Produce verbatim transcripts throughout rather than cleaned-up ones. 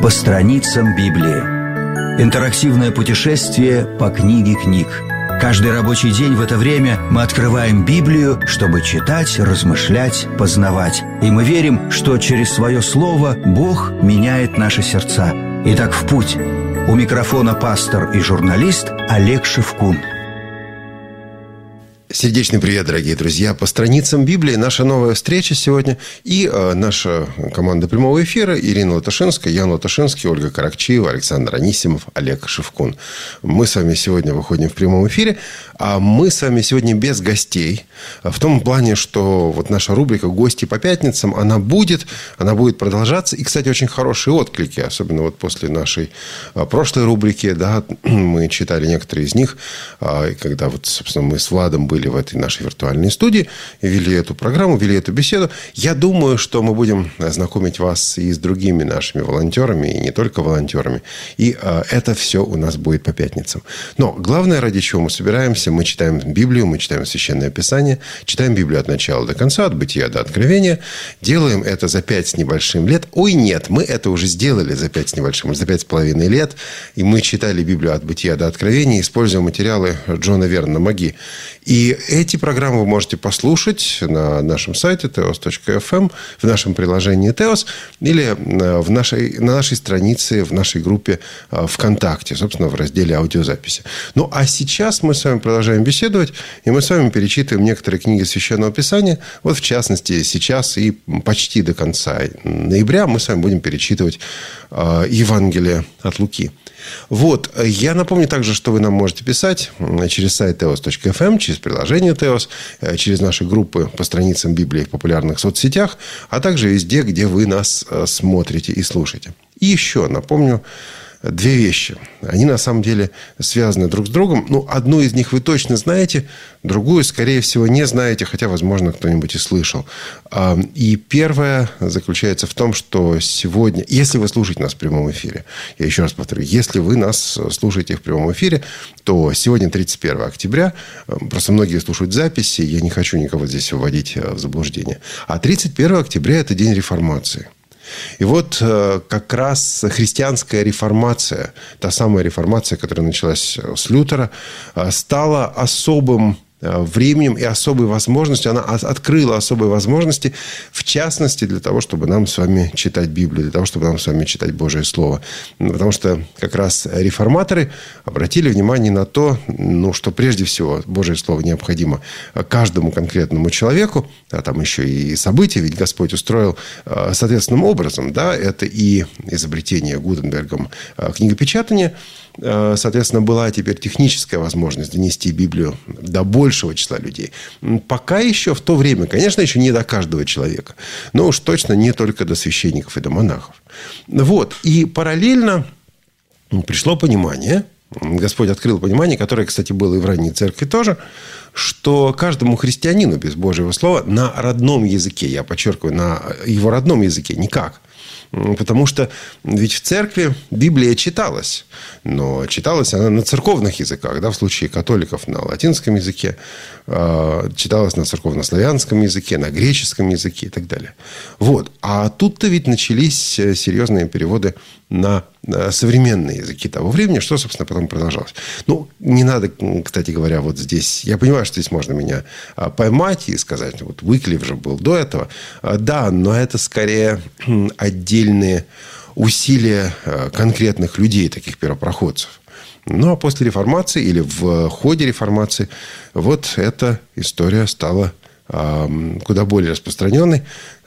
По страницам Библии. Интерактивное путешествие по книге книг. Каждый рабочий день в это время мы открываем Библию, чтобы читать, размышлять, познавать. И мы верим, что через свое слово Бог меняет наши сердца. Итак, в путь. У микрофона пастор и журналист Олег Шевкун. Сердечный привет, дорогие друзья. По страницам Библии наша новая встреча сегодня. И э, наша команда прямого эфира: Ирина Латышинская, Ян Латышинский, Ольга Каракчиева, Александр Анисимов, Олег Шевкун. Мы с вами сегодня выходим в прямом эфире. А мы с вами сегодня без гостей. В том плане, что вот наша рубрика «Гости по пятницам», она будет, она будет продолжаться. И, кстати, очень хорошие отклики. Особенно вот после нашей прошлой рубрики. Да, мы читали некоторые из них. Когда вот, собственно, мы с Владом были в этой нашей виртуальной студии, вели эту программу, вели эту беседу. Я думаю, что мы будем знакомить вас и с другими нашими волонтерами, и не только волонтерами. И э, это все у нас будет по пятницам. Но главное, ради чего мы собираемся, мы читаем Библию, мы читаем Священное Писание, читаем Библию от начала до конца, от Бытия до Откровения. Делаем это за пять с небольшим лет. Ой, нет, мы это уже сделали за пять с небольшим, за пять с половиной лет. И мы читали Библию от Бытия до Откровения, используя материалы Джона Вернона Маги. И эти программы вы можете послушать на нашем сайте теос точка эф эм, в нашем приложении Теос, или в нашей, на нашей странице, в нашей группе ВКонтакте, собственно, в разделе аудиозаписи. Ну, а сейчас мы с вами продолжаем беседовать, и мы с вами перечитываем некоторые книги Священного Писания. Вот, в частности, сейчас и почти до конца ноября мы с вами будем перечитывать Евангелие от Луки. Вот. Я напомню также, что вы нам можете писать через сайт теос точка эф эм, через приложение Теос, через наши группы по страницам Библии в популярных соцсетях, а также везде, где вы нас смотрите и слушаете. И еще напомню две вещи. Они на самом деле связаны друг с другом. Ну, одну из них вы точно знаете, другую, скорее всего, не знаете, хотя, возможно, кто-нибудь и слышал. И первое заключается в том, что сегодня, если вы слушаете нас в прямом эфире, я еще раз повторю, если вы нас слушаете в прямом эфире, то сегодня тридцать первого октября, просто многие слушают записи, я не хочу никого здесь вводить в заблуждение, а тридцать первого октября – это день реформации. И вот как раз христианская реформация, та самая реформация, которая началась с Лютера, стала особым временем и особой возможностью, она открыла особые возможности, в частности, для того, чтобы нам с вами читать Библию, для того, чтобы нам с вами читать Божие Слово. Потому что как раз реформаторы обратили внимание на то, ну, что прежде всего Божие Слово необходимо каждому конкретному человеку, а там еще и события, ведь Господь устроил соответственным образом. Да, это и изобретение Гутенбергом книгопечатания, соответственно, была теперь техническая возможность донести Библию до большего числа людей. Пока еще в то время, конечно, еще не до каждого человека, но уж точно не только до священников и до монахов. Вот. И параллельно пришло понимание, Господь открыл понимание, которое, кстати, было и в ранней церкви тоже, что каждому христианину без Божьего Слова на родном языке, я подчеркиваю, на его родном языке никак. Потому что ведь в церкви Библия читалась, но читалась она на церковных языках, да, в случае католиков на латинском языке, читалась на церковнославянском языке, на греческом языке и так далее. Вот. А тут-то ведь начались серьезные переводы на современные языки того времени, что, собственно, потом продолжалось. Ну, не надо, кстати говоря, вот здесь... Я понимаю, что здесь можно меня поймать и сказать, вот Выклиф же был до этого. Да, но это скорее отдельные усилия конкретных людей, таких первопроходцев. Ну, а после реформации или в ходе реформации вот эта история стала куда более распространенной,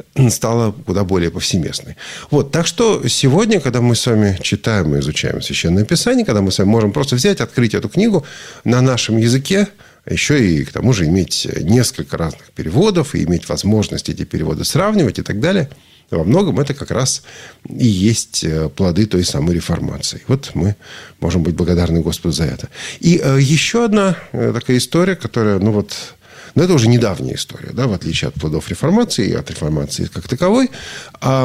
стала куда более повсеместной. Вот, так что сегодня, когда мы с вами читаем и изучаем Священное Писание, когда мы с вами можем просто взять, открыть эту книгу на нашем языке, еще и к тому же иметь несколько разных переводов, и иметь возможность эти переводы сравнивать и так далее, во многом это как раз и есть плоды той самой реформации. Вот мы можем быть благодарны Господу за это. И еще одна такая история, которая, ну вот, но это уже недавняя история, да, в отличие от плодов реформации и от реформации как таковой. А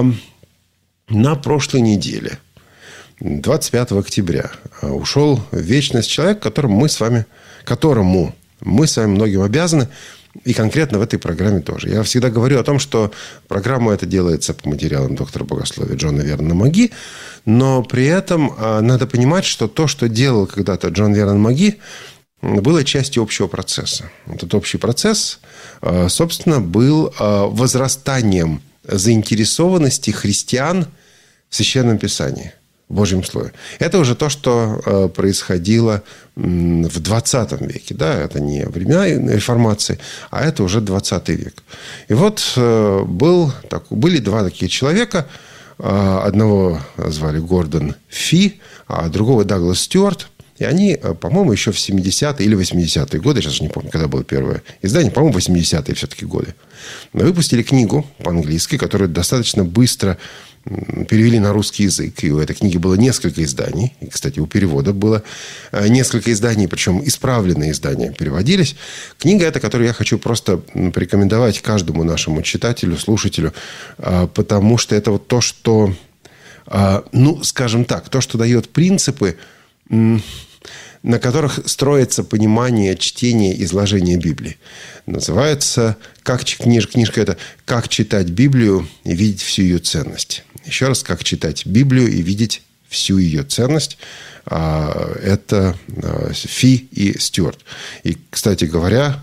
на прошлой неделе, двадцать пятого октября, ушел в вечность человек, которому мы с вами, которому мы с вами многим обязаны. И конкретно в этой программе тоже. Я всегда говорю о том, что программа эта делается по материалам доктора богословия Джона Вернона Маги, но при этом надо понимать, что то, что делал когда-то Джон Вернон Маги, было частью общего процесса. Этот общий процесс, собственно, был возрастанием заинтересованности христиан в Священном Писании, в Божьем Слове. Это уже то, что происходило в двадцатом веке. Да? Это не времена реформации, а это уже двадцатый век. И вот был, были два таких человека. Одного звали Гордон Фи, а другого Даглас Стюарт. И они, по-моему, еще в семидесятые или восьмидесятые годы, сейчас не помню, когда было первое издание, по-моему, восьмидесятые все-таки годы, выпустили книгу по-английски, которую достаточно быстро перевели на русский язык. И у этой книги было несколько изданий. И, кстати, у перевода было несколько изданий, причем исправленные издания переводились. Книга эта, которую я хочу просто порекомендовать каждому нашему читателю, слушателю, потому что это вот то, что, ну, скажем так, то, что дает принципы, на которых строится понимание чтения, изложения Библии. Называется, как, книж, книжка эта «Как читать Библию и видеть всю ее ценность». Еще раз, «Как читать Библию и видеть всю ее ценность». Это Фи и Стюарт. И, кстати говоря,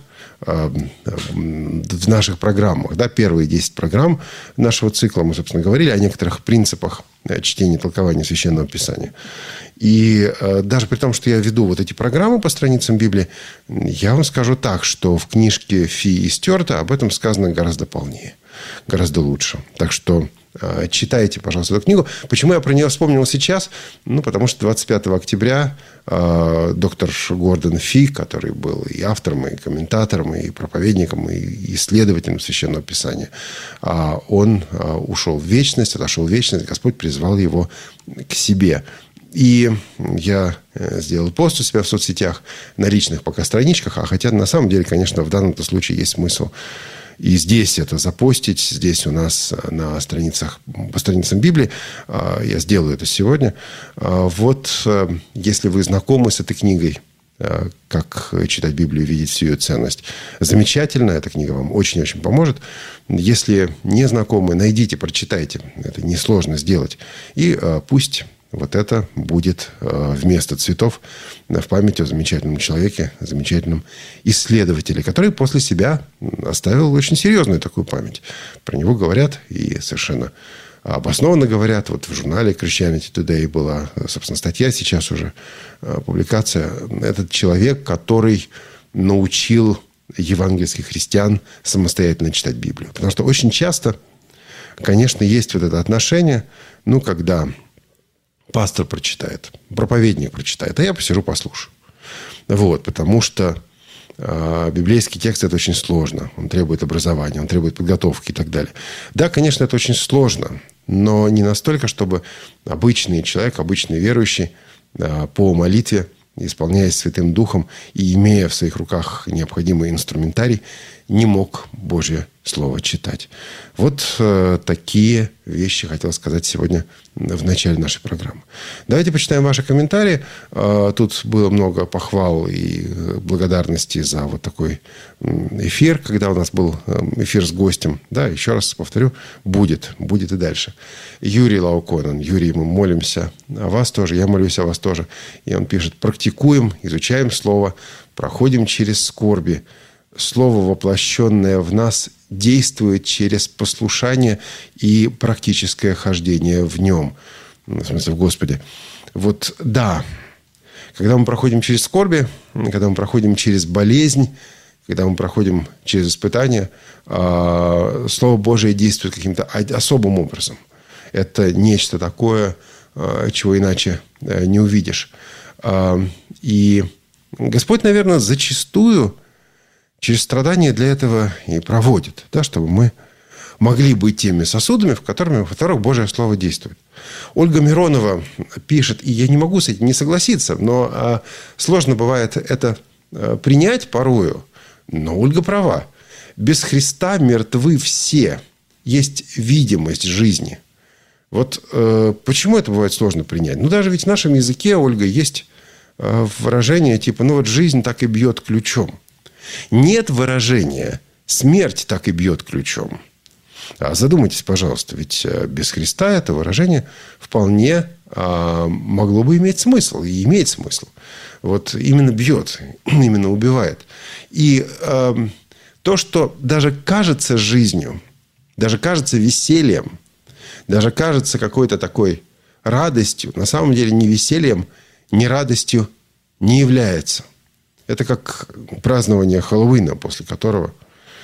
в наших программах, да, первые десять программ нашего цикла мы, собственно, говорили о некоторых принципах чтения и толкования Священного Писания. И даже при том, что я веду вот эти программы по страницам Библии, я вам скажу так, что в книжке Фи и Стюарта об этом сказано гораздо полнее, гораздо лучше. Так что читайте, пожалуйста, эту книгу. Почему я про нее вспомнил сейчас? Ну, потому что двадцать пятого октября э, доктор Гордон Фи, который был и автором, и комментатором, и проповедником, и исследователем Священного Писания, э, он э, ушел в вечность, отошел в вечность. Господь призвал его к себе. И я сделал пост у себя в соцсетях на личных пока страничках, а хотя на самом деле, конечно, в данном случае есть смысл и здесь это запостить, здесь у нас на страницах, по страницам Библии, я сделаю это сегодня. Вот если вы знакомы с этой книгой, «Как читать Библию и видеть всю ее ценность», замечательно, эта книга вам очень-очень поможет. Если не знакомы, найдите, прочитайте, это несложно сделать. И пусть вот это будет вместо цветов в память о замечательном человеке, замечательном исследователе, который после себя оставил очень серьезную такую память. Про него говорят и совершенно обоснованно говорят. Вот в журнале Christianity Today была, собственно, статья, сейчас уже публикация. Этот человек, который научил евангельских христиан самостоятельно читать Библию. Потому что очень часто, конечно, есть вот это отношение, ну, когда пастор прочитает, проповедник прочитает, а я посижу, послушаю. Вот, потому что э, библейский текст – это очень сложно. Он требует образования, он требует подготовки и так далее. Да, конечно, это очень сложно, но не настолько, чтобы обычный человек, обычный верующий э, по молитве, исполняясь Святым Духом и имея в своих руках необходимый инструментарий, не мог Божье Слово читать. Вот э, такие вещи хотел сказать сегодня в начале нашей программы. Давайте почитаем ваши комментарии. Э, тут было много похвал и благодарности за вот такой эфир, когда у нас был эфир с гостем. Да, еще раз повторю, будет, будет и дальше. Юрий Лауконен. Юрий, мы молимся о вас тоже, я молюсь о вас тоже. И он пишет: практикуем, изучаем Слово, проходим через скорби. Слово, воплощенное в нас, действует через послушание и практическое хождение в нем. В смысле, в Господе. Вот да, когда мы проходим через скорби, когда мы проходим через болезнь, когда мы проходим через испытания, Слово Божие действует каким-то особым образом. Это нечто такое, чего иначе не увидишь. И Господь, наверное, зачастую через страдания для этого и проводит, да, чтобы мы могли быть теми сосудами, в которых, в которых Божье Слово действует. Ольга Миронова пишет, и я не могу с этим не согласиться, но а, сложно бывает это а, принять порою, но Ольга права. Без Христа мертвы все. Есть видимость жизни. Вот э, почему это бывает сложно принять? Ну, даже ведь в нашем языке, Ольга, есть э, выражение типа, ну, вот жизнь так и бьет ключом. Нет выражения «смерть так и бьет ключом». А задумайтесь, пожалуйста, ведь без Христа это выражение вполне а, могло бы иметь смысл, и имеет смысл. Вот именно бьет, именно убивает. И а, то, что даже кажется жизнью, даже кажется весельем, даже кажется какой-то такой радостью, на самом деле ни весельем, ни радостью не является. Это как празднование Хэллоуина, после которого...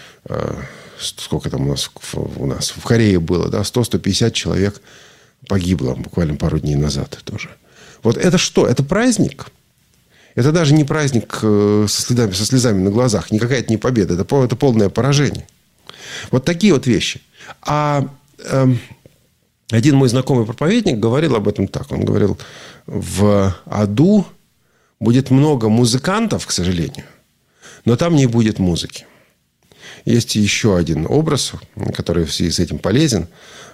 Сколько там у нас, у нас в Корее было, да, сто - сто пятьдесят человек погибло буквально пару дней назад тоже. Вот это что? Это праздник? Это даже не праздник со слезами, со слезами на глазах, не какая-то не победа, это, это полное поражение. Вот такие вот вещи. А э, один мой знакомый проповедник говорил об этом так. Он говорил, в аду будет много музыкантов, к сожалению, но там не будет музыки. Есть еще один образ, который в связи с этим полезен.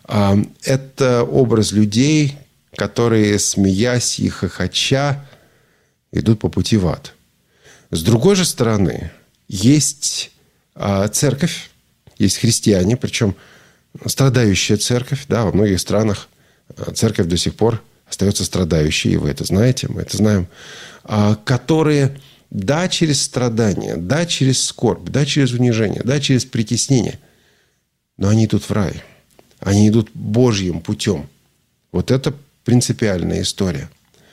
Это образ людей, которые, смеясь и хохоча, идут по пути в ад. С другой же стороны, есть церковь, есть христиане, причем страдающая церковь. Да, во многих странах церковь до сих пор остается страдающей, и вы это знаете, мы это знаем, которые... Да, через страдания, да, через скорбь, да, через унижение, да, через притеснение. Но они идут в рай. Они идут Божьим путем. Вот это принципиальная история.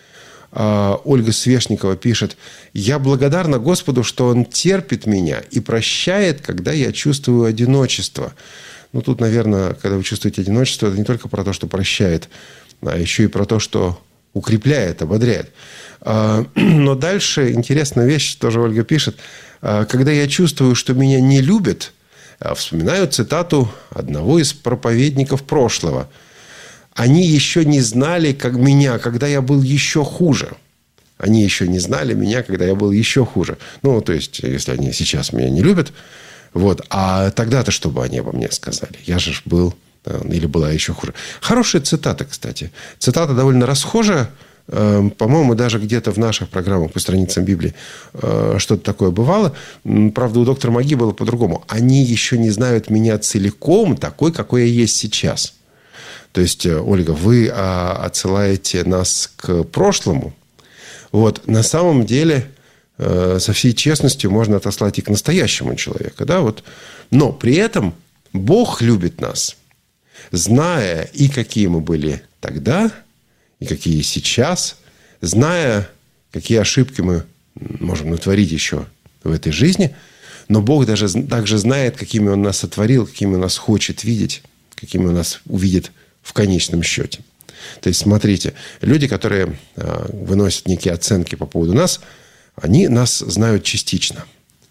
Ольга Свешникова пишет: «Я благодарна Господу, что Он терпит меня и прощает, когда я чувствую одиночество». Ну, тут, наверное, когда вы чувствуете одиночество, это не только про то, что прощает, а еще и про то, что укрепляет, ободряет. Но дальше интересная вещь, тоже Ольга пишет. Когда я чувствую, что меня не любят, вспоминаю цитату одного из проповедников прошлого. Они еще не знали, как меня, когда я был еще хуже. Они еще не знали меня, когда я был еще хуже. Ну, то есть, если они сейчас меня не любят, вот, а тогда-то что бы они обо мне сказали? Я же был или была еще хуже. Хорошая цитата, кстати. Цитата довольно расхожая. По-моему, даже где-то в наших программах по страницам Библии что-то такое бывало. Правда, у доктора Маги было по-другому. Они еще не знают меня целиком такой, какой я есть сейчас. То есть, Ольга, вы отсылаете нас к прошлому. Вот, на самом деле, со всей честностью можно отослать и к настоящему человеку. Да? Вот. Но при этом Бог любит нас, зная и какие мы были тогда, и какие сейчас, зная, какие ошибки мы можем натворить еще в этой жизни, но Бог даже также знает, какими Он нас сотворил, какими Он нас хочет видеть, какими Он нас увидит в конечном счете. То есть, смотрите, люди, которые выносят некие оценки по поводу нас, они нас знают частично.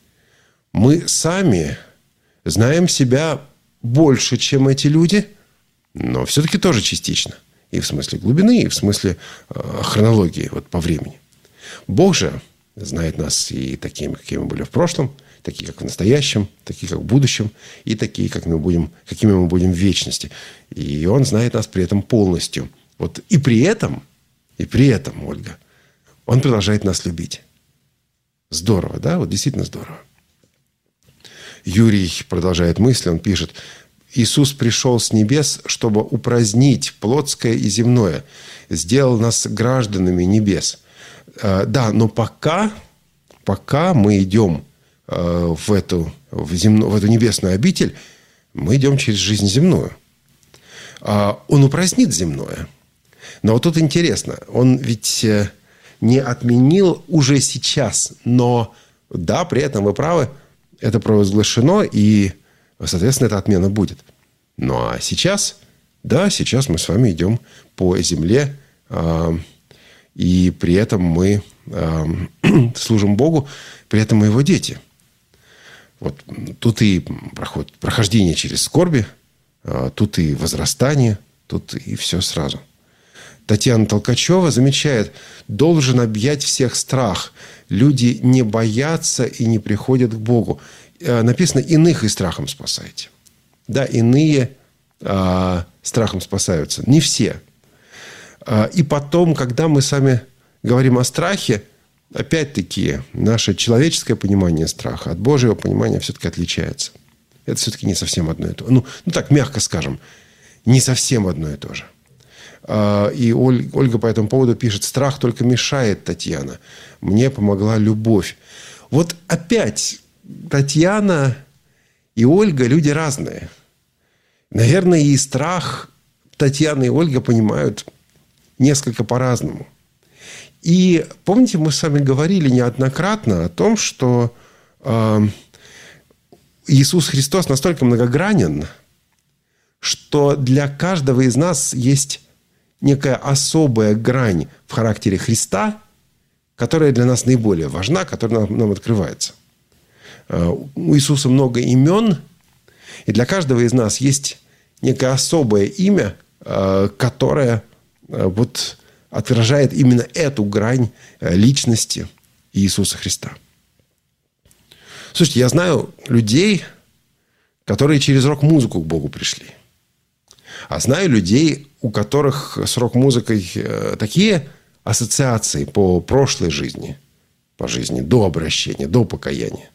Мы сами знаем себя больше, чем эти люди, но все-таки тоже частично. И в смысле глубины, и в смысле э, хронологии вот, по времени. Бог же знает нас и такими, какими мы были в прошлом, такие, как в настоящем, такие, как в будущем, и такие, как мы будем, какими мы будем в вечности. И Он знает нас при этом полностью. Вот, и при этом, и при этом, Ольга, Он продолжает нас любить. Здорово, да? Вот действительно здорово. Юрий продолжает мысль, он пишет: Иисус пришел с небес, чтобы упразднить плотское и земное. Сделал нас гражданами небес. Да, но пока, пока мы идем в эту, в, земну, в эту небесную обитель, мы идем через жизнь земную. Он упразднит земное. Но вот тут интересно. Он ведь не отменил уже сейчас. Но да, при этом вы правы, это провозглашено, и соответственно, эта отмена будет. Ну, а сейчас, да, сейчас мы с вами идем по земле, э, и при этом мы э, служим Богу, при этом мы Его дети. Вот тут и проход, прохождение через скорби, э, тут и возрастание, тут и все сразу. Татьяна Толкачева замечает: должен объять всех страх. Люди не боятся и не приходят к Богу. Написано: иных и страхом спасайте. Да, иные а, страхом спасаются. Не все. А, и потом, когда мы сами говорим о страхе, опять-таки, наше человеческое понимание страха от Божьего понимания все-таки отличается. Это все-таки не совсем одно и то же. Ну, ну так, мягко скажем, не совсем одно и то же. И Ольга по этому поводу пишет: «Страх только мешает, Татьяна. Мне помогла любовь». Вот опять Татьяна и Ольга – люди разные. Наверное, и страх Татьяна и Ольга понимают несколько по-разному. И помните, мы с вами говорили неоднократно о том, что э, Иисус Христос настолько многогранен, что для каждого из нас есть некая особая грань в характере Христа, которая для нас наиболее важна, которая нам, нам открывается. У Иисуса много имен, и для каждого из нас есть некое особое имя, которое вот отражает именно эту грань личности Иисуса Христа. Слушайте, я знаю людей, которые через рок-музыку к Богу пришли. А знаю людей, у которых с рок-музыкой такие ассоциации по прошлой жизни, по жизни до обращения, до покаяния,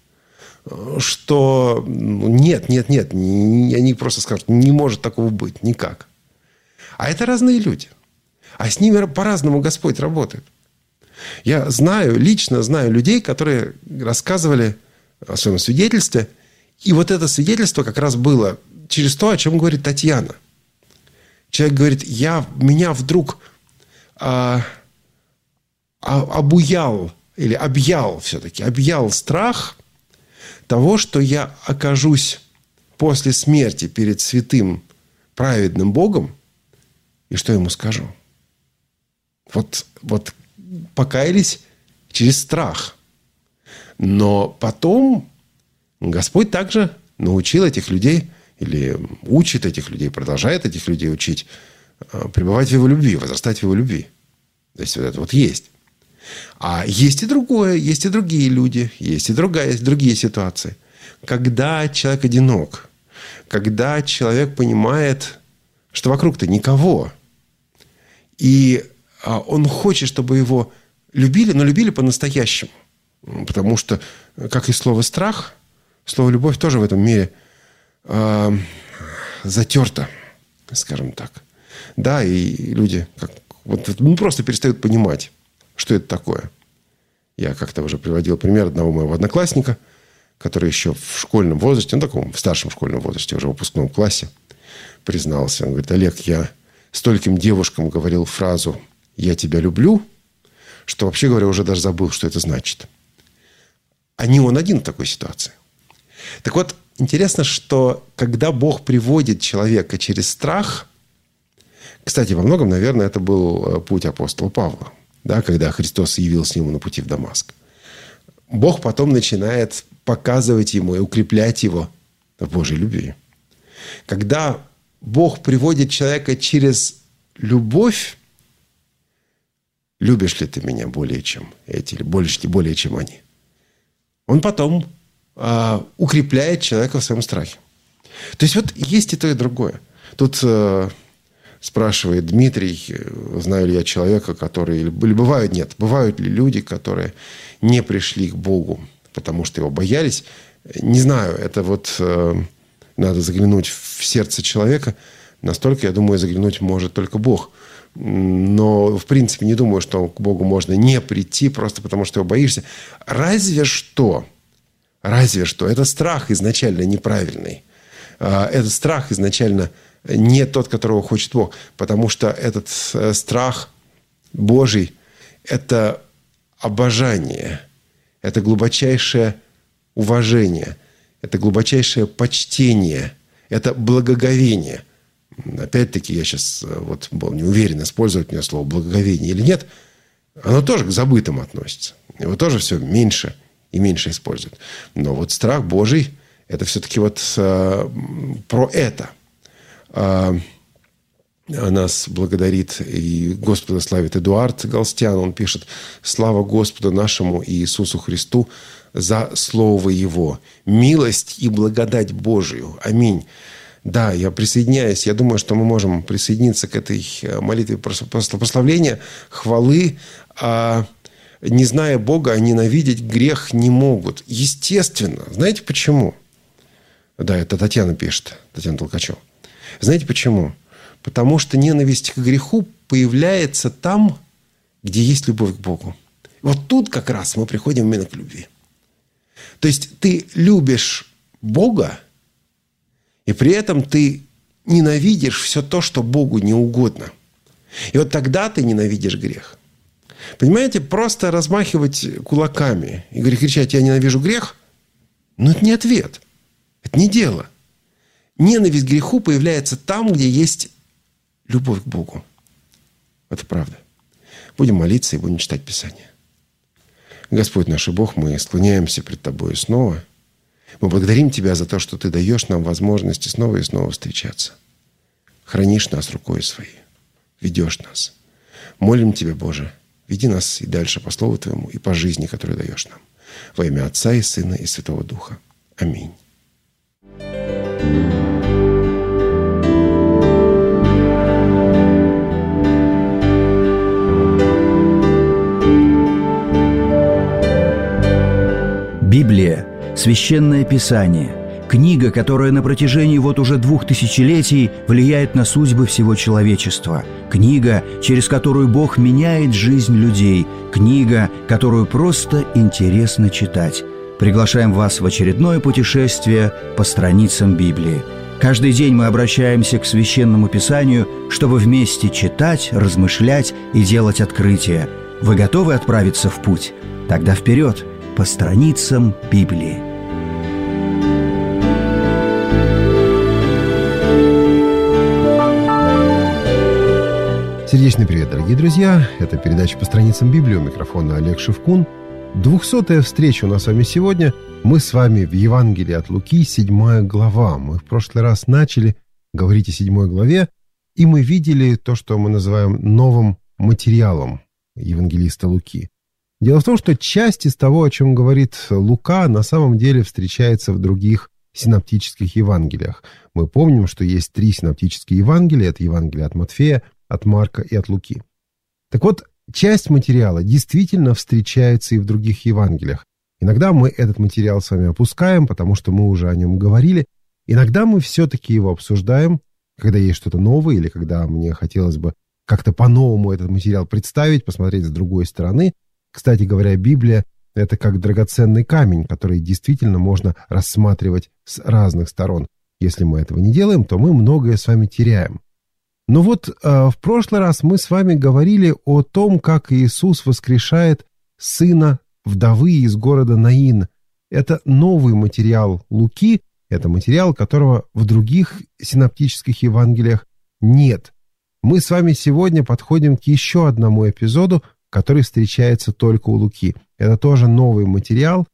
что нет, нет, нет, они просто скажут, не может такого быть, никак. А это разные люди. А с ними по-разному Господь работает. Я знаю, лично знаю людей, которые рассказывали о своем свидетельстве, и вот это свидетельство как раз было через то, о чем говорит Татьяна. Человек говорит: я, меня вдруг а, а, обуял, или объял все-таки, объял страх того, что я окажусь после смерти перед святым, праведным Богом, и что ему скажу? Вот, вот покаялись через страх. Но потом Господь также научил этих людей, или учит этих людей, продолжает этих людей учить, пребывать в его любви, возрастать в его любви. То есть, вот это вот есть. А есть и другое, есть и другие люди, есть и другая, есть другие ситуации. Когда человек одинок, когда человек понимает, что вокруг-то никого, и он хочет, чтобы его любили, но любили по-настоящему. Потому что, как и слово «страх», слово «любовь» тоже в этом мире э, затерто, скажем так. Да, и люди как, вот, ну, просто перестают понимать, что это такое. Я как-то уже приводил пример одного моего одноклассника, который еще в школьном возрасте, ну, таком, в старшем школьном возрасте, уже в выпускном классе, признался. Он говорит: Олег, я стольким девушкам говорил фразу «я тебя люблю», что, вообще говоря, уже даже забыл, что это значит. А не он один в такой ситуации. Так вот, интересно, что когда Бог приводит человека через страх, кстати, во многом, наверное, это был путь апостола Павла, да, когда Христос явился ему на пути в Дамаск. Бог потом начинает показывать ему и укреплять его в Божьей любви. Когда Бог приводит человека через любовь, любишь ли ты меня более, чем эти, или больше, более, чем они, он потом э, укрепляет человека в своем страхе. То есть, вот есть и то, и другое. Тут э, спрашивает Дмитрий, знаю ли я человека, который... Или бывают, нет, бывают ли люди, которые не пришли к Богу, потому что его боялись. Не знаю, это вот э, надо заглянуть в сердце человека. Настолько, я думаю, заглянуть может только Бог. Но, в принципе, не думаю, что к Богу можно не прийти, просто потому что его боишься. Разве что, разве что, это страх изначально неправильный. Этот страх изначально не тот, которого хочет Бог. Потому что этот страх Божий – это обожание, это глубочайшее уважение, это глубочайшее почтение, это благоговение. Опять-таки, я сейчас вот был не уверен, использовать мне слово «благоговение» или нет. Оно тоже к забытым относится. Его тоже все меньше и меньше используют. Но вот страх Божий – это все-таки вот э, про это. Э, нас благодарит и Господа славит Эдуард Галстян. Он пишет: «Слава Господу нашему Иисусу Христу за Слово Его, милость и благодать Божию. Аминь». Да, я присоединяюсь. Я думаю, что мы можем присоединиться к этой молитве прославления, хвалы. не зная Бога, ненавидеть грех не могут. Естественно. Знаете почему? Да, это Татьяна пишет, Татьяна Толкачева. Знаете почему? Потому что ненависть к греху появляется там, где есть любовь к Богу. Вот тут как раз мы приходим именно к любви. То есть ты любишь Бога, и при этом ты ненавидишь все то, что Богу не угодно. И вот тогда ты ненавидишь грех. Понимаете, просто размахивать кулаками и кричать «я ненавижу грех», ну, это не ответ. Это не дело. Ненависть к греху появляется там, где есть любовь к Богу. Это правда. Будем молиться и будем читать Писание. Господь наш и Бог, мы склоняемся пред Тобой снова. Мы благодарим Тебя за то, что Ты даешь нам возможности снова и снова встречаться. Хранишь нас рукой Своей. Ведешь нас. Молим Тебя, Боже, веди нас и дальше по Слову Твоему и по жизни, которую даешь нам. Во имя Отца и Сына и Святого Духа. Аминь. Библия – священное писание, книга, которая на протяжении вот уже двух тысячелетий влияет на судьбы всего человечества, книга, через которую Бог меняет жизнь людей, книга, которую просто интересно читать. Приглашаем вас в очередное путешествие по страницам Библии. Каждый день мы обращаемся к Священному Писанию, чтобы вместе читать, размышлять и делать открытия. Вы готовы отправиться в путь? Тогда вперед! По страницам Библии. Сердечный привет, дорогие друзья. Это передача «По страницам Библии». У микрофона Олег Шевкун. Двухсотая встреча у нас с вами сегодня. Мы с вами в Евангелии от Луки, седьмая глава. Мы в прошлый раз начали говорить о седьмой главе, и мы видели то, что мы называем новым материалом евангелиста Луки. Дело в том, что часть из того, о чем говорит Лука, на самом деле встречается в других синоптических Евангелиях. Мы помним, что есть три синоптические Евангелия. Это Евангелие от Матфея, от Марка и от Луки. Так вот, часть материала действительно встречается и в других Евангелиях. Иногда мы этот материал с вами опускаем, потому что мы уже о нем говорили. Иногда мы все-таки его обсуждаем, когда есть что-то новое, или когда мне хотелось бы как-то по-новому этот материал представить, посмотреть с другой стороны. Кстати говоря, Библия – это как драгоценный камень, который действительно можно рассматривать с разных сторон. Если мы этого не делаем, то мы многое с вами теряем. Но вот э, в прошлый раз мы с вами говорили о том, как Иисус воскрешает сына вдовы из города Наин. Это новый материал Луки, это материал, которого в других синоптических Евангелиях нет. Мы с вами сегодня подходим к еще одному эпизоду, который встречается только у Луки. Это тоже новый материал.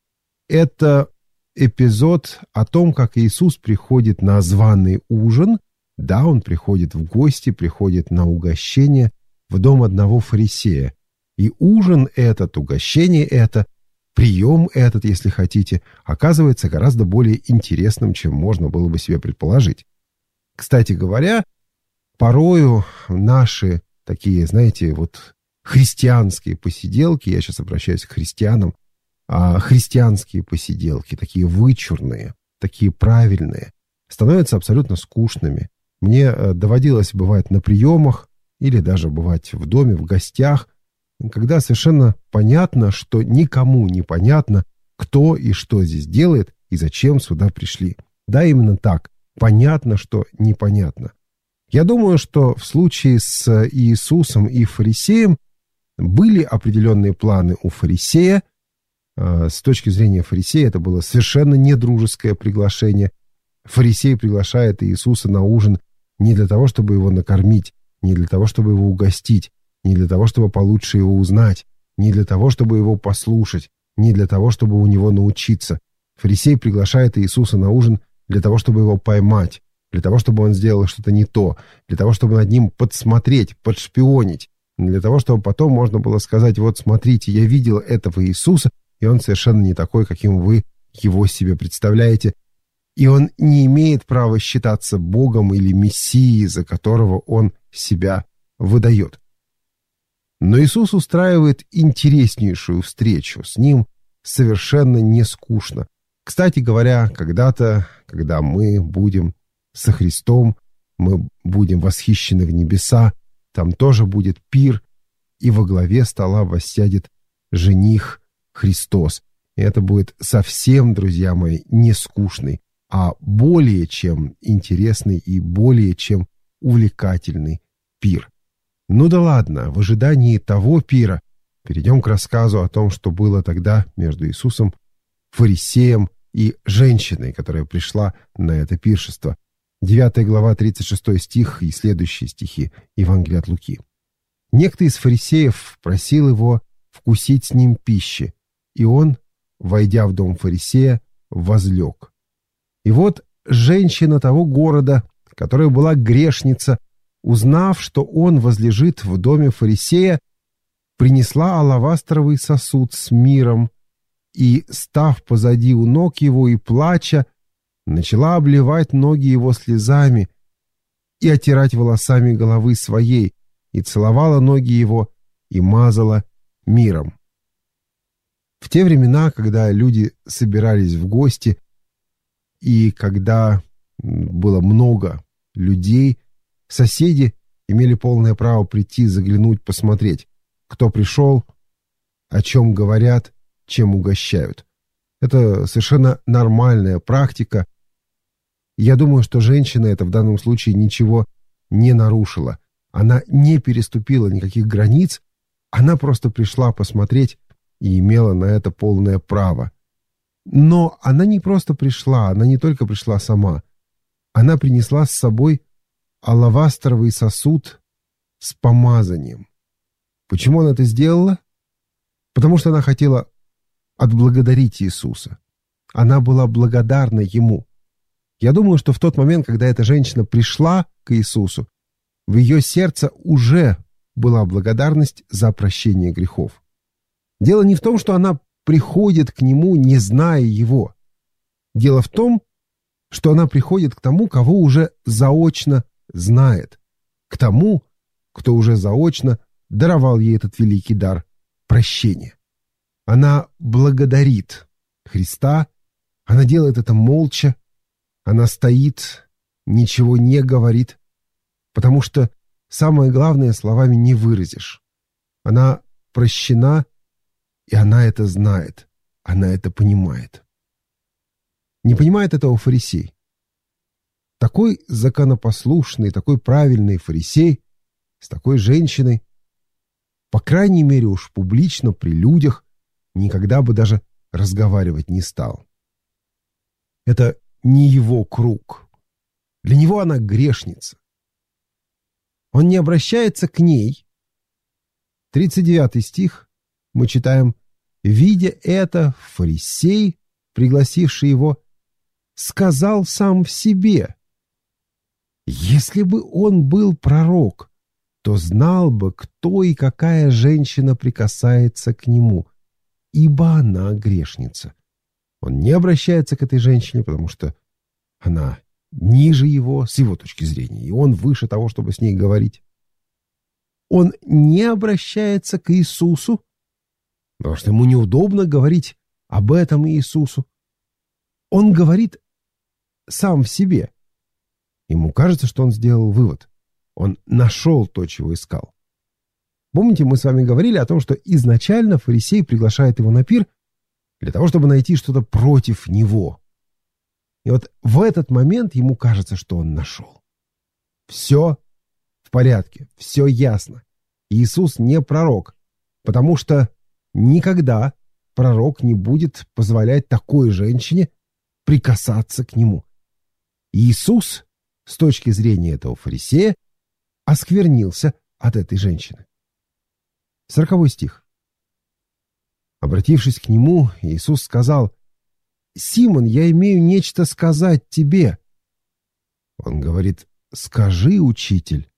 Это эпизод о том, как Иисус приходит на званый ужин. Да, он приходит в гости, приходит на угощение в дом одного фарисея. И ужин этот, угощение это, прием этот, если хотите, оказывается гораздо более интересным, чем можно было бы себе предположить. Кстати говоря, порою наши такие, знаете, вот христианские посиделки, я сейчас обращаюсь к христианам, а христианские посиделки, такие вычурные, такие правильные, становятся абсолютно скучными. Мне доводилось бывать на приемах или даже бывать в доме, в гостях, когда совершенно понятно, что никому не понятно, кто и что здесь делает и зачем сюда пришли. Да, именно так. Понятно, что непонятно. Я думаю, что в случае с Иисусом и фарисеем были определенные планы у фарисея. С точки зрения фарисея это было совершенно недружеское приглашение. Фарисей приглашает Иисуса на ужин не для того, чтобы его накормить, не для того, чтобы его угостить, не для того, чтобы получше его узнать, не для того, чтобы его послушать, не для того, чтобы у него научиться. Фарисей приглашает Иисуса на ужин для того, чтобы его поймать, для того, чтобы он сделал что-то не то, для того, чтобы над ним подсмотреть, подшпионить, для того, чтобы потом можно было сказать: вот смотрите, я видел этого Иисуса, и он совершенно не такой, каким вы его себе представляете, и он не имеет права считаться Богом или Мессией, за которого он себя выдает. Но Иисус устраивает интереснейшую встречу. С ним совершенно не скучно. Кстати говоря, когда-то, когда мы будем со Христом, мы будем восхищены в небеса, там тоже будет пир, и во главе стола воссядет жених Христос. И это будет совсем, друзья мои, не скучный, а более чем интересный и более чем увлекательный пир. Ну да ладно, в ожидании того пира перейдем к рассказу о том, что было тогда между Иисусом, фарисеем и женщиной, которая пришла на это пиршество. девятая глава, тридцать шестой стих и следующие стихи Евангелия от Луки. Некто из фарисеев просил его вкусить с ним пищи, и он, войдя в дом фарисея, возлег. И вот женщина того города, которая была грешница, узнав, что он возлежит в доме фарисея, принесла алавастровый сосуд с миром и, став позади у ног его и плача, начала обливать ноги его слезами и отирать волосами головы своей, и целовала ноги его и мазала миром. В те времена, когда люди собирались в гости и когда было много людей, соседи имели полное право прийти, заглянуть, посмотреть, кто пришел, о чем говорят, чем угощают. Это совершенно нормальная практика. Я думаю, что женщина это в данном случае ничего не нарушила. Она не переступила никаких границ, она просто пришла посмотреть и имела на это полное право. Но она не просто пришла, она не только пришла сама. Она принесла с собой алавастровый сосуд с помазанием. Почему она это сделала? Потому что она хотела отблагодарить Иисуса. Она была благодарна Ему. Я думаю, что в тот момент, когда эта женщина пришла к Иисусу, в ее сердце уже была благодарность за прощение грехов. Дело не в том, что она приходит к Нему, не зная Его. Дело в том, что она приходит к тому, кого уже заочно знает, к тому, кто уже заочно даровал ей этот великий дар прощения. Она благодарит Христа, она делает это молча, она стоит, ничего не говорит, потому что самое главное словами не выразишь. Она прощена, и она это знает, она это понимает. Не понимает этого фарисей. Такой законопослушный, такой правильный фарисей с такой женщиной, по крайней мере уж публично при людях, никогда бы даже разговаривать не стал. Это не его круг. Для него она грешница. Он не обращается к ней. тридцать девятый стих мы читаем: «Видя это, фарисей, пригласивший его, сказал сам в себе: если бы он был пророк, то знал бы, кто и какая женщина прикасается к нему, ибо она грешница». Он не обращается к этой женщине, потому что она ниже его, с его точки зрения, и он выше того, чтобы с ней говорить. Он не обращается к Иисусу, потому что ему неудобно говорить об этом Иисусу. Он говорит сам в себе. Ему кажется, что он сделал вывод. Он нашел то, чего искал. Помните, мы с вами говорили о том, что изначально фарисей приглашает его на пир для того, чтобы найти что-то против него. И вот в этот момент ему кажется, что он нашел. Все в порядке, все ясно. Иисус не пророк, потому что никогда пророк не будет позволять такой женщине прикасаться к нему. Иисус, с точки зрения этого фарисея, осквернился от этой женщины. Сороковой стих. Обратившись к нему, Иисус сказал: «Симон, я имею нечто сказать тебе». Он говорит: «Скажи, учитель».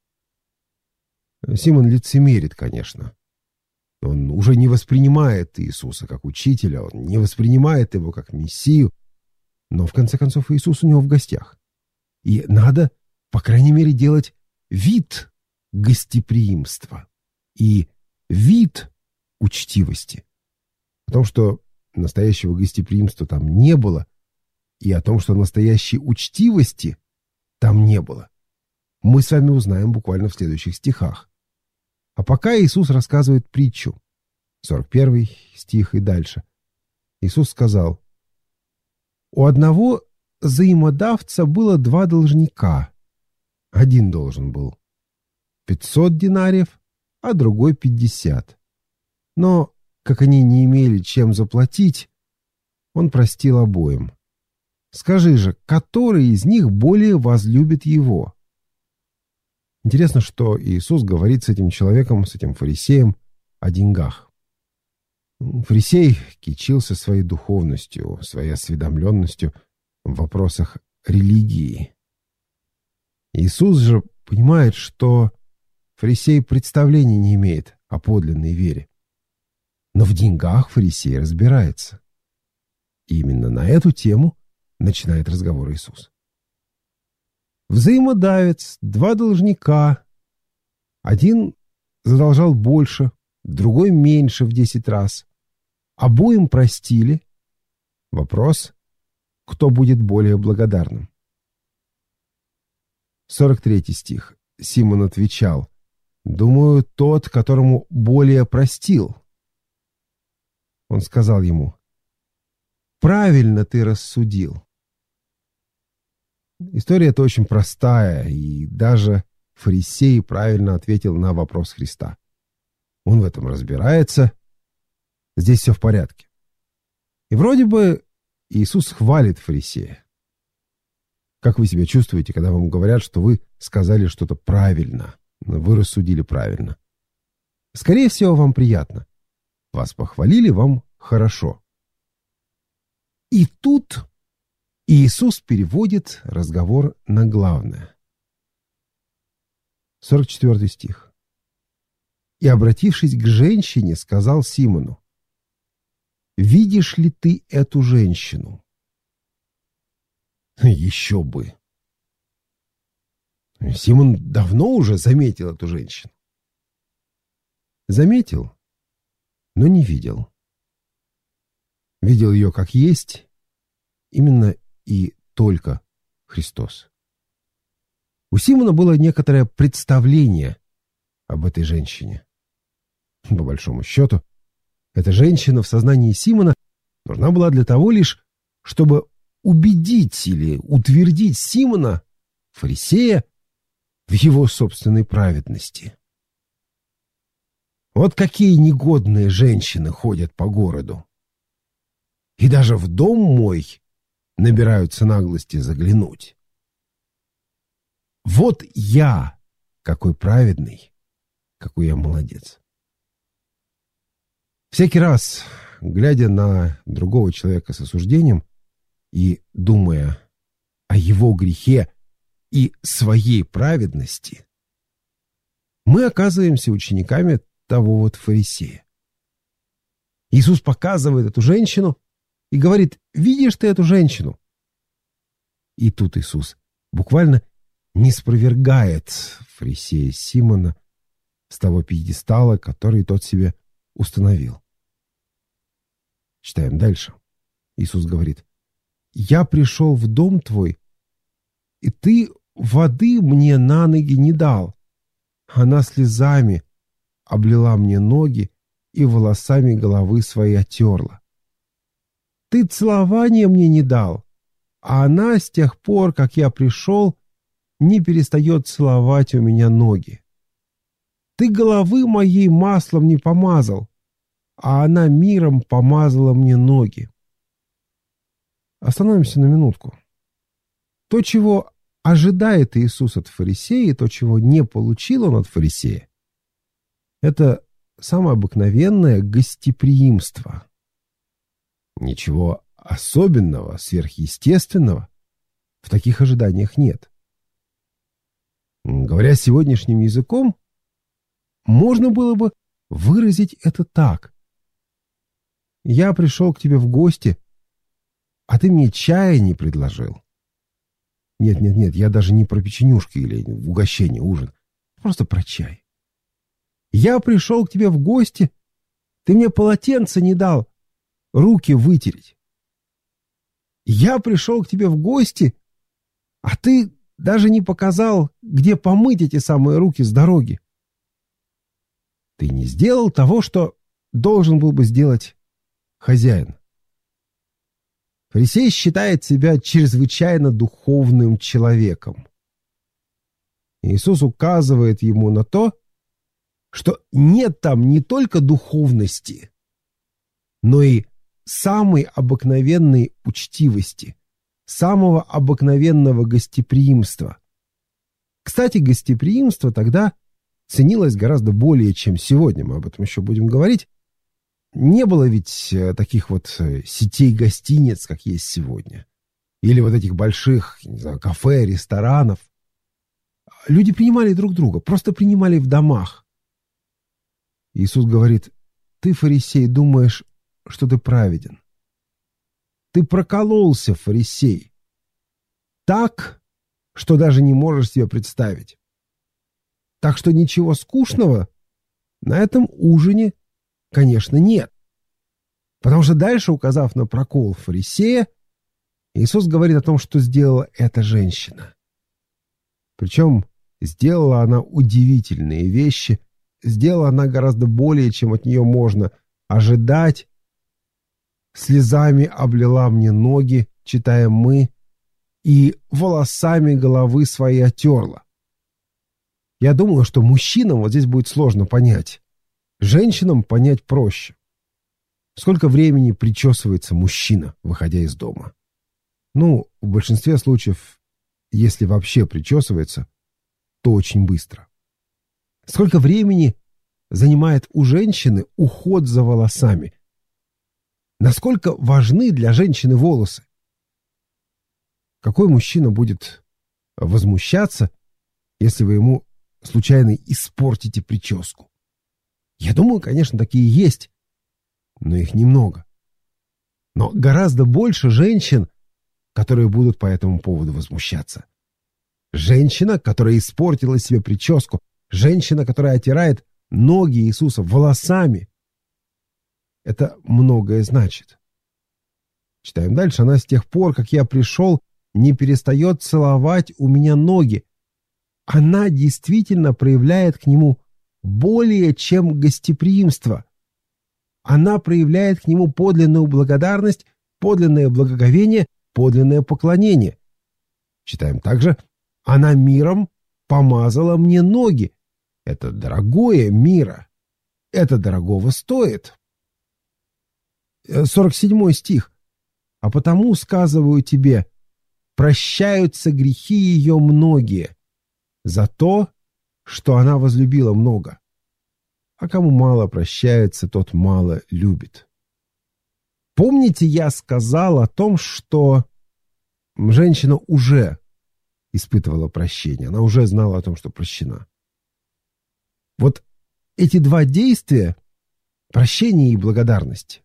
Симон лицемерит, конечно. Он уже не воспринимает Иисуса как учителя, он не воспринимает его как Мессию, но в конце концов Иисус у него в гостях. И надо, по крайней мере, делать вид гостеприимства. И вид учтивости, о том, что настоящего гостеприимства там не было, и о том, что настоящей учтивости там не было, мы с вами узнаем буквально в следующих стихах. А пока Иисус рассказывает притчу, сорок первый стих и дальше. Иисус сказал: «У одного взаимодавца было два должника. Один должен был пятьсот динариев, а другой пятьдесят. Но, как они не имели чем заплатить, он простил обоим. Скажи же, который из них более возлюбит его?» Интересно, что Иисус говорит с этим человеком, с этим фарисеем, о деньгах. Фарисей кичился своей духовностью, своей осведомленностью в вопросах религии. Иисус же понимает, что фарисей представления не имеет о подлинной вере. Но в деньгах фарисей разбирается. И именно на эту тему начинает разговор Иисус. Взаимодавец, два должника. Один задолжал больше, другой меньше в десять раз. Обоим простили. Вопрос, кто будет более благодарным? сорок третий стих. Симон отвечал: «Думаю, тот, которому более простил». Он сказал ему: «Правильно ты рассудил». История эта очень простая, и даже фарисей правильно ответил на вопрос Христа. Он в этом разбирается. Здесь все в порядке. И вроде бы Иисус хвалит фарисея. Как вы себя чувствуете, когда вам говорят, что вы сказали что-то правильно, вы рассудили правильно? Скорее всего, вам приятно. Вас похвалили, вам хорошо. И тут Иисус переводит разговор на главное. сорок четвёртый стих. «И, обратившись к женщине, сказал Симону: видишь ли ты эту женщину?» Еще бы! Симон давно уже заметил эту женщину. Заметил, но не видел. Видел ее как есть, именно и только Христос. У Симона было некоторое представление об этой женщине. По большому счету, эта женщина в сознании Симона нужна была для того лишь, чтобы убедить или утвердить Симона, фарисея, в его собственной праведности. Вот какие негодные женщины ходят по городу. И даже в дом мой набираются наглости заглянуть. Вот я какой праведный, какой я молодец. Всякий раз, глядя на другого человека с осуждением и думая о его грехе и своей праведности, мы оказываемся учениками того вот фарисея. Иисус показывает эту женщину и говорит: видишь ты эту женщину? И тут Иисус буквально ниспровергает фарисея Симона с того пьедестала, который тот себе установил. Читаем дальше. Иисус говорит: «Я пришел в дом твой, и ты воды мне на ноги не дал. Она слезами облила мне ноги и волосами головы своей отерла. Ты целования мне не дал, а она с тех пор, как я пришел, не перестает целовать у меня ноги. Ты головы моей маслом не помазал, а она миром помазала мне ноги». Остановимся на минутку. То, чего ожидает Иисус от фарисея, и то, чего не получил он от фарисея, это самое обыкновенное гостеприимство. Ничего особенного, сверхъестественного в таких ожиданиях нет. Говоря сегодняшним языком, можно было бы выразить это так: «Я пришел к тебе в гости, а ты мне чая не предложил». Нет, нет, нет, я даже не про печенюшки или угощение, ужин. Просто про чай. Я пришел к тебе в гости, ты мне полотенце не дал руки вытереть. Я пришел к тебе в гости, а ты даже не показал, где помыть эти самые руки с дороги. Ты не сделал того, что должен был бы сделать хозяин. Фарисей считает себя чрезвычайно духовным человеком. Иисус указывает ему на то, что нет там не только духовности, но и самой обыкновенной учтивости, самого обыкновенного гостеприимства. Кстати, гостеприимство тогда ценилось гораздо более, чем сегодня. Мы об этом еще будем говорить. Не было ведь таких вот сетей гостиниц, как есть сегодня. Или вот этих больших, не знаю, кафе, ресторанов. Люди принимали друг друга, просто принимали в домах. Иисус говорит: ты, фарисей, думаешь, что ты праведен. Ты прокололся, фарисей, так, что даже не можешь себе представить. Так что ничего скучного на этом ужине, конечно, нет. Потому что дальше, указав на прокол фарисея, Иисус говорит о том, что сделала эта женщина. Причем сделала она удивительные вещи, сделала она гораздо более, чем от нее можно ожидать. Слезами облила мне ноги, читаем мы, и волосами головы своей отерла. Я думаю, что мужчинам вот здесь будет сложно понять. Женщинам понять проще. Сколько времени причесывается мужчина, выходя из дома? Ну, в большинстве случаев, если вообще причесывается, то очень быстро. Сколько времени занимает у женщины уход за волосами? Насколько важны для женщины волосы? Какой мужчина будет возмущаться, если вы ему случайно испортите прическу? Я думаю, конечно, такие есть, но их немного. Но гораздо больше женщин, которые будут по этому поводу возмущаться. Женщина, которая испортила себе прическу, женщина, которая отирает ноги Иисуса волосами, это многое значит. Читаем дальше. Она с тех пор, как я пришел, не перестает целовать у меня ноги. Она действительно проявляет к нему более чем гостеприимство. Она проявляет к нему подлинную благодарность, подлинное благоговение, подлинное поклонение. Читаем также. Она миром помазала мне ноги. Это дорогое мира. Это дорогого стоит. сорок седьмой стих. А потому сказываю тебе, прощаются грехи ее многие за то, что она возлюбила много. А кому мало прощается, тот мало любит. Помните, я сказал о том, что женщина уже испытывала прощение. Она уже знала о том, что прощена. Вот эти два действия, прощение и благодарность,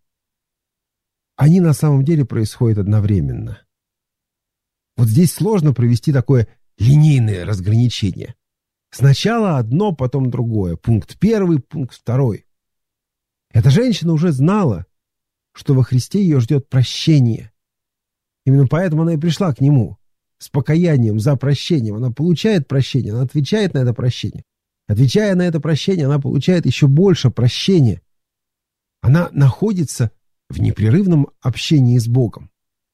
они на самом деле происходят одновременно. Вот здесь сложно провести такое линейное разграничение. Сначала одно, потом другое. Пункт первый, пункт второй. Эта женщина уже знала, что во Христе ее ждет прощение. Именно поэтому она и пришла к Нему с покаянием за прощением. Она получает прощение, она отвечает на это прощение. Отвечая на это прощение, она получает еще больше прощения. Она находится в непрерывном общении с Богом.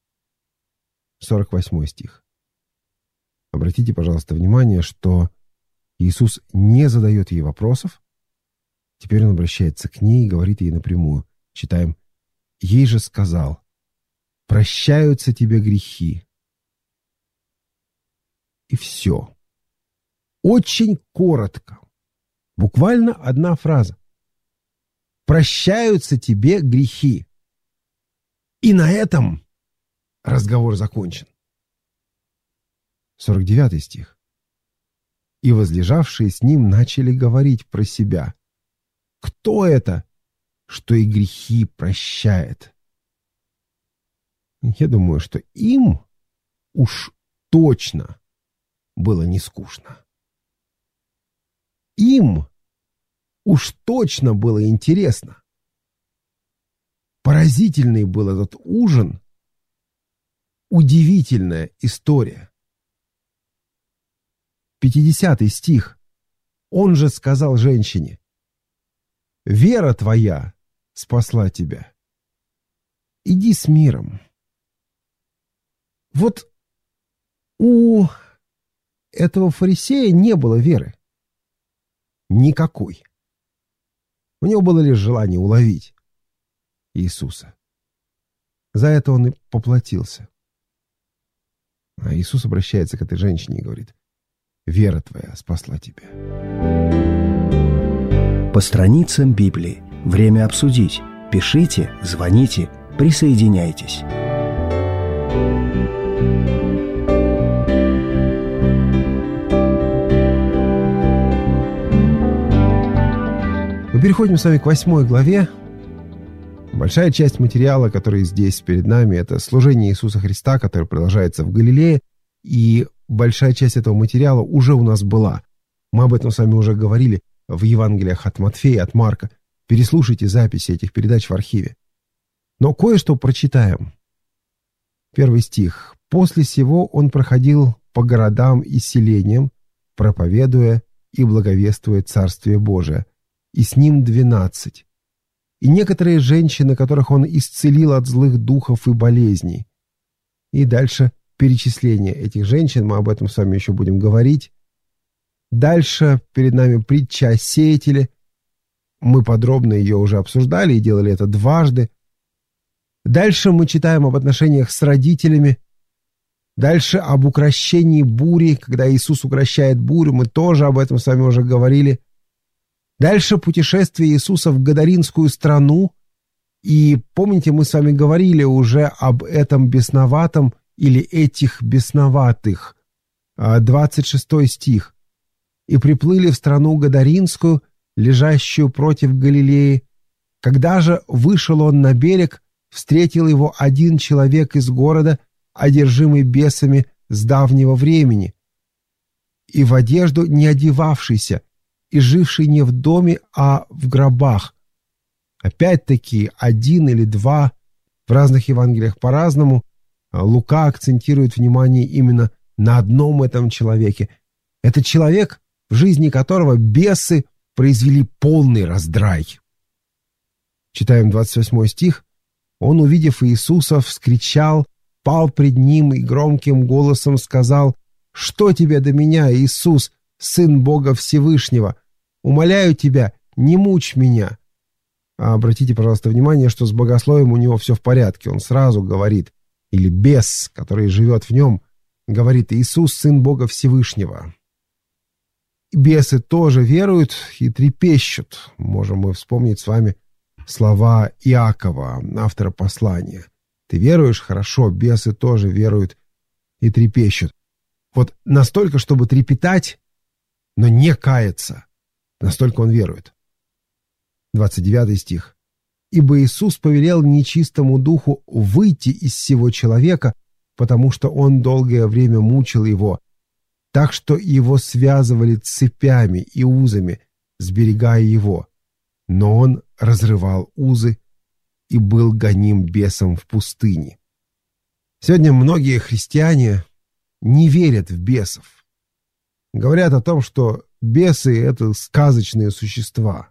сорок восьмой стих. Обратите, пожалуйста, внимание, что Иисус не задает ей вопросов. Теперь он обращается к ней и говорит ей напрямую. Читаем. Ей же сказал: прощаются тебе грехи. И все. Очень коротко. Буквально одна фраза. Прощаются тебе грехи. И на этом разговор закончен. сорок девятый стих. И возлежавшие с ним начали говорить про себя. Кто это, что и грехи прощает? Я думаю, что им уж точно было не скучно. Им уж точно было интересно. Поразительный был этот ужин. Удивительная история. пятидесятый стих. Он же сказал женщине: «Вера твоя спасла тебя. Иди с миром». Вот у этого фарисея не было веры. Никакой. У него было лишь желание уловить Иисуса. За это он и поплатился. А Иисус обращается к этой женщине и говорит: «Вера твоя спасла тебя». По страницам Библии. Время обсудить. Пишите, звоните, присоединяйтесь. Мы переходим с вами к восьмой главе. Большая часть материала, который здесь перед нами, это служение Иисуса Христа, которое продолжается в Галилее. И большая часть этого материала уже у нас была. Мы об этом с вами уже говорили в Евангелиях от Матфея, от Марка. Переслушайте записи этих передач в архиве. Но кое-что прочитаем. Первый стих. «После сего он проходил по городам и селениям, проповедуя и благовествуя Царствие Божие, и с ним двенадцать. И некоторые женщины, которых он исцелил от злых духов и болезней». И дальше перечисление этих женщин, мы об этом с вами еще будем говорить. Дальше перед нами притча о сеятеле. Мы подробно ее уже обсуждали и делали это дважды. Дальше мы читаем об отношениях с родителями. Дальше об укрощении бури, когда Иисус укрощает бурю, мы тоже об этом с вами уже говорили. Дальше путешествие Иисуса в Гадаринскую страну. И помните, мы с вами говорили уже об этом бесноватом или этих бесноватых. двадцать шестой стих. «И приплыли в страну Гадаринскую, лежащую против Галилеи. Когда же вышел он на берег, встретил его один человек из города, одержимый бесами с давнего времени, и в одежду не одевавшийся, и живший не в доме, а в гробах». Опять-таки, один или два, в разных Евангелиях по-разному. Лука акцентирует внимание именно на одном этом человеке. Это человек, в жизни которого бесы произвели полный раздрай. Читаем двадцать восьмой стих. «Он, увидев Иисуса, вскричал, пал пред ним и громким голосом сказал: „Что тебе до меня, Иисус, Сын Бога Всевышнего? Умоляю тебя, не мучь меня“». А обратите, пожалуйста, внимание, что с богословием у него все в порядке. Он сразу говорит, или бес, который живет в нем, говорит: «Иисус, Сын Бога Всевышнего». Бесы тоже веруют и трепещут. Можем мы вспомнить с вами слова Иакова, автора послания. Ты веруешь? Хорошо, бесы тоже веруют и трепещут. Вот настолько, чтобы трепетать, но не каяться. Настолько он верует. двадцать девятый стих. «Ибо Иисус повелел нечистому духу выйти из сего человека, потому что он долгое время мучил его, так что его связывали цепями и узами, сберегая его. Но он разрывал узы и был гоним бесом в пустыне». Сегодня многие христиане не верят в бесов. Говорят о том, что бесы — это сказочные существа.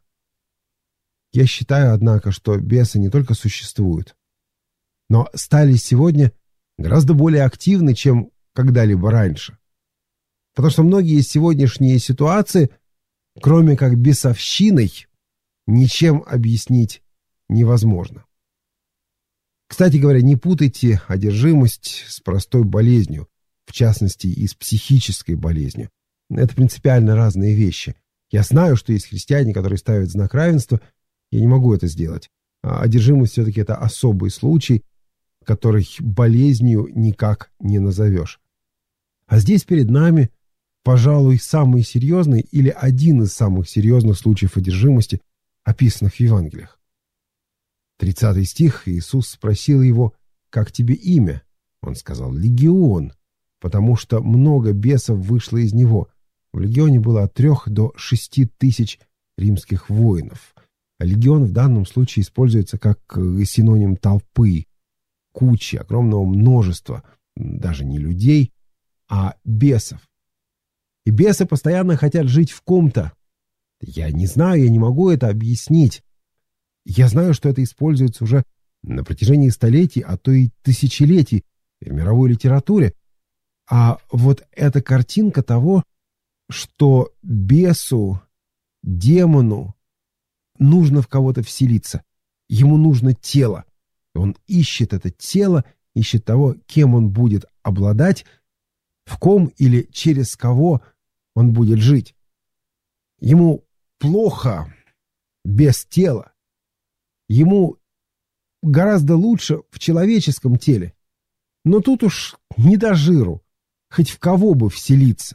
Я считаю, однако, что бесы не только существуют, но стали сегодня гораздо более активны, чем когда-либо раньше. Потому что многие сегодняшние ситуации, кроме как бесовщиной, ничем объяснить невозможно. Кстати говоря, не путайте одержимость с простой болезнью, в частности и с психической болезнью. Это принципиально разные вещи. Я знаю, что есть христиане, которые ставят знак равенства. Я не могу это сделать. А одержимость все-таки это особый случай, который болезнью никак не назовешь. А здесь перед нами, пожалуй, самый серьезный или один из самых серьезных случаев одержимости, описанных в Евангелиях. тридцатый стих. Иисус спросил его: «Как тебе имя?» Он сказал: «Легион», потому что много бесов вышло из него. В легионе было от трех до шести тысяч римских воинов. Легион в данном случае используется как синоним толпы, кучи, огромного множества, даже не людей, а бесов. И бесы постоянно хотят жить в ком-то. Я не знаю, я не могу это объяснить. Я знаю, что это используется уже на протяжении столетий, а то и тысячелетий в мировой литературе. А вот эта картинка того, что бесу, демону нужно в кого-то вселиться. Ему нужно тело. Он ищет это тело, ищет того, кем он будет обладать, в ком или через кого он будет жить. Ему плохо без тела. Ему гораздо лучше в человеческом теле. Но тут уж не до жиру, хоть в кого бы вселиться.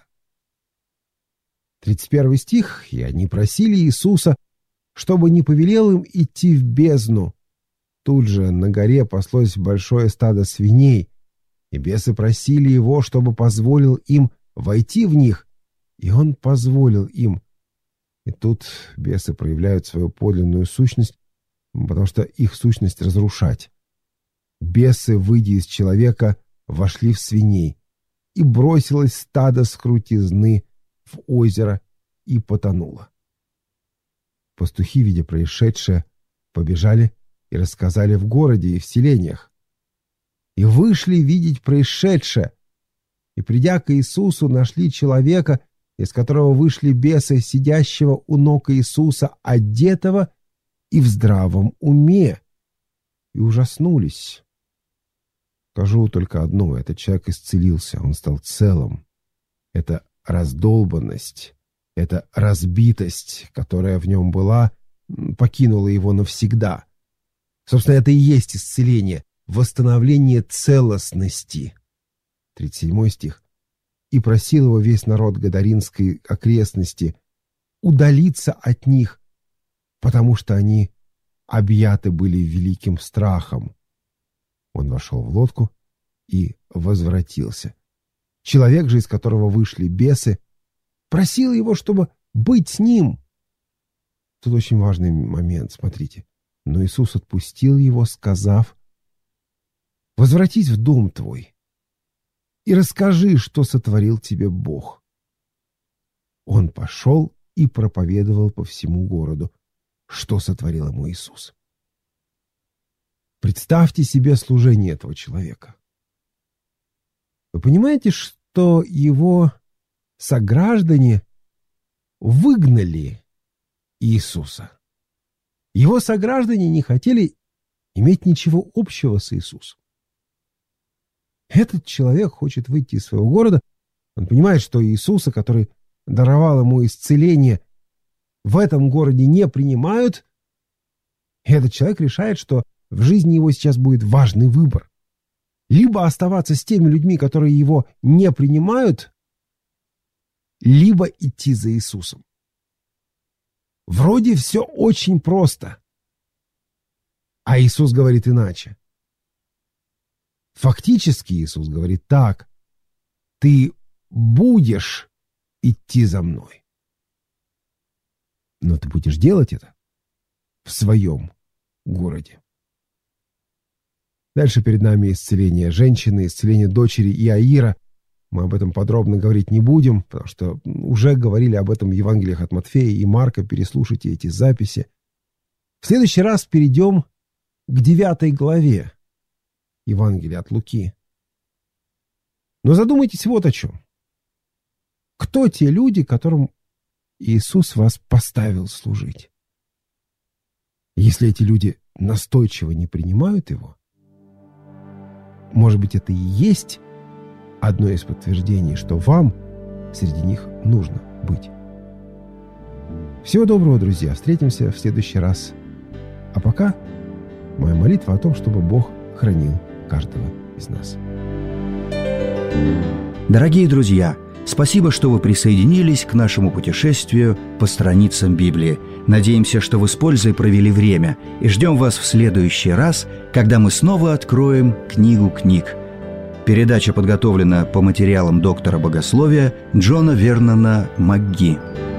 тридцать первый стих. «И они просили Иисуса, чтобы не повелел им идти в бездну. Тут же на горе паслось большое стадо свиней, и бесы просили его, чтобы позволил им войти в них, и он позволил им». И тут бесы проявляют свою подлинную сущность, потому что их сущность разрушать. Бесы, выйдя из человека, вошли в свиней, и бросилось стадо с крутизны в озеро и потонуло. Пастухи, видя происшедшее, побежали и рассказали в городе и в селениях. И вышли видеть происшедшее, и, придя к Иисусу, нашли человека, из которого вышли бесы, сидящего у ног Иисуса, одетого и в здравом уме, и ужаснулись. Скажу только одно: этот человек исцелился, он стал целым. Это раздолбанность, эта разбитость, которая в нем была, покинула его навсегда. Собственно, это и есть исцеление, восстановление целостности. тридцать седьмой стих. «И просил его весь народ Гадаринской окрестности удалиться от них, потому что они объяты были великим страхом». Он вошел в лодку и возвратился. Человек же, из которого вышли бесы, просил его, чтобы быть с ним. Тут очень важный момент, смотрите. Но Иисус отпустил его, сказав: «Возвратись в дом твой и расскажи, что сотворил тебе Бог». Он пошел и проповедовал по всему городу, что сотворил ему Иисус. Представьте себе служение этого человека. Вы понимаете, что его сограждане выгнали Иисуса? Его сограждане не хотели иметь ничего общего с Иисусом. Этот человек хочет выйти из своего города. Он понимает, что Иисуса, который даровал ему исцеление, в этом городе не принимают. И этот человек решает, что в жизни его сейчас будет важный выбор. Либо оставаться с теми людьми, которые его не принимают, либо идти за Иисусом. Вроде все очень просто. А Иисус говорит иначе. Фактически Иисус говорит так: ты будешь идти за мной. Но ты будешь делать это в своем городе. Дальше перед нами исцеление женщины, исцеление дочери Иаира. Мы об этом подробно говорить не будем, потому что уже говорили об этом в Евангелиях от Матфея и Марка. Переслушайте эти записи. В следующий раз перейдем к девятой главе Евангелия от Луки. Но задумайтесь вот о чем. Кто те люди, которым Иисус вас поставил служить? Если эти люди настойчиво не принимают Его, может быть, это и есть одно из подтверждений, что вам среди них нужно быть. Всего доброго, друзья. Встретимся в следующий раз. А пока моя молитва о том, чтобы Бог хранил каждого из нас. Дорогие друзья, спасибо, что вы присоединились к нашему путешествию по страницам Библии. Надеемся, что вы с пользой провели время, и ждем вас в следующий раз, когда мы снова откроем книгу книг. Передача подготовлена по материалам доктора богословия Джона Вернона МакГи.